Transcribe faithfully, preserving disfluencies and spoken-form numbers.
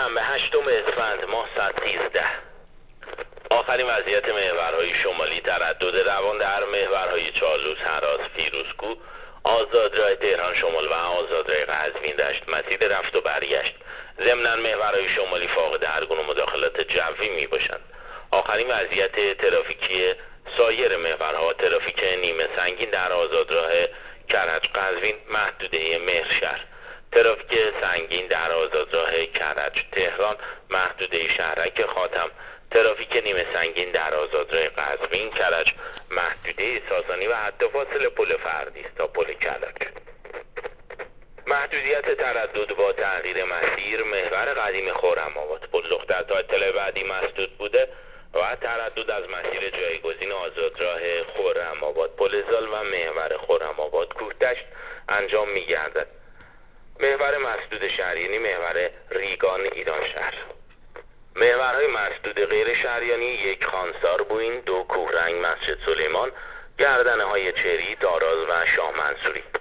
شنبه هشتم اسفند ماه صد و سیزده. آخرین وضعیت محورهای شمالی تردد روان در محورهای چالوس، هراس، فیروزکوه، آزادراه تهران شمال و آزادراه قزوین دشت مسیر رفت و برگشت. ضمناً محورهای شمالی فاقد هر گونه مداخلات جوی می باشند. آخرین وضعیت ترافیکی سایر محورها: ترافیک نیمه سنگین در آزادراه کرج قزوین محدوده مهرشهر، ترافیک سنگین در آزادراه کرج تهران محدوده شهرک خاتم، ترافیک نیمه سنگین در آزادراه قزوین کرج محدوده ساسانی و حتی فاصل پل فردیس تا پل کرج. محدودیت تردد با تغییر مسیر: محور قدیم خرم‌آباد پل دختر تا اطلاع بعدی مسدود بوده و تردد از مسیر جایگزین آزادراه خرم‌آباد پل زال و محور خرم‌آباد کوهدشت انجام می‌گردد. محور مسدود شهریانی: محور ریگان ایرانشهر. محورهای مسدود غیر شهریانی: یک خانسار بوین، دو کوهرنگ مسجد سلیمان، گردنه های چری، داراز و شاه منصوری.